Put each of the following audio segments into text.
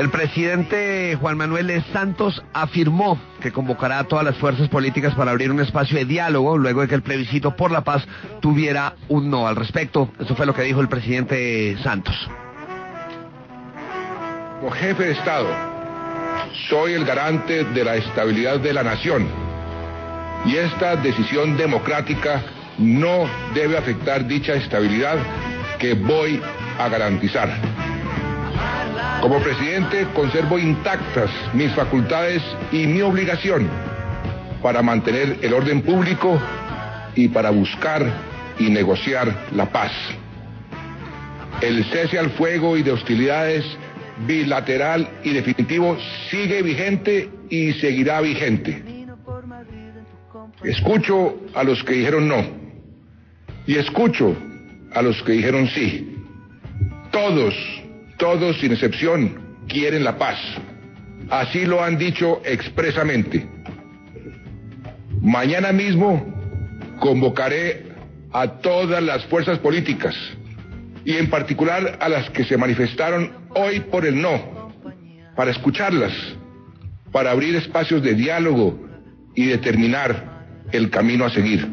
El presidente Juan Manuel Santos afirmó que convocará a todas las fuerzas políticas para abrir un espacio de diálogo luego de que el plebiscito por la paz tuviera un no al respecto. Eso fue lo que dijo el presidente Santos. Como jefe de Estado, soy el garante de la estabilidad de la nación y esta decisión democrática no debe afectar dicha estabilidad que voy a garantizar. Como presidente conservo intactas mis facultades y mi obligación para mantener el orden público y para buscar y negociar la paz. El cese al fuego y de hostilidades bilateral y definitivo sigue vigente y seguirá vigente. Escucho a los que dijeron no y escucho a los que dijeron sí. Todos sin excepción quieren la paz. Así lo han dicho expresamente. Mañana mismo convocaré a todas las fuerzas políticas y en particular a las que se manifestaron hoy por el no, para escucharlas, para abrir espacios de diálogo y determinar el camino a seguir.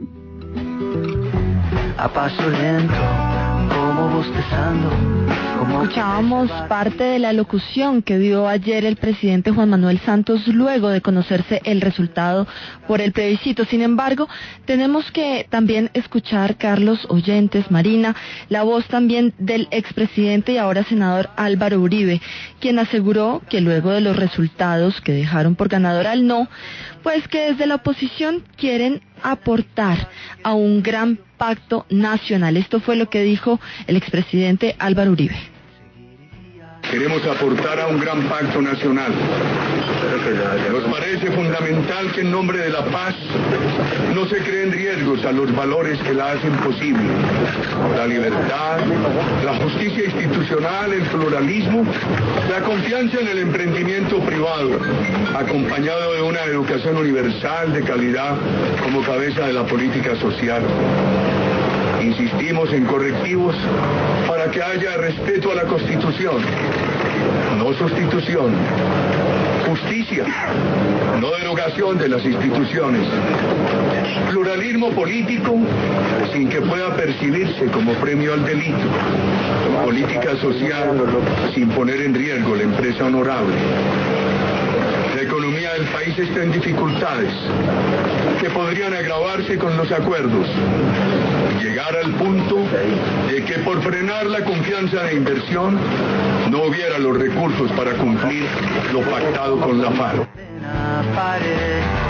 A paso lento, como bostezando. Escuchábamos parte de la locución que dio ayer el presidente Juan Manuel Santos luego de conocerse el resultado por el plebiscito. Sin embargo, tenemos que también escuchar, Carlos, oyentes, Marina, la voz también del expresidente y ahora senador Álvaro Uribe, quien aseguró que luego de los resultados que dejaron por ganador al no, pues que desde la oposición quieren aportar a un gran pacto nacional. Esto fue lo que dijo el expresidente Álvaro Uribe. Queremos aportar a un gran pacto nacional. Nos parece fundamental que en nombre de la paz no se creen riesgos a los valores que la hacen posible. La libertad, la justicia institucional, el pluralismo, la confianza en el emprendimiento privado, acompañado de una educación universal de calidad como cabeza de la política social. Insistimos en correctivos para que haya respeto a la Constitución, no sustitución, justicia, no derogación de las instituciones, pluralismo político sin que pueda percibirse como premio al delito, política social sin poner en riesgo la empresa honorable. La economía del país está en dificultades que podrían agravarse con los acuerdos y llegar al punto de que por frenar la confianza de inversión no hubiera los recursos para cumplir lo pactado con la FARC.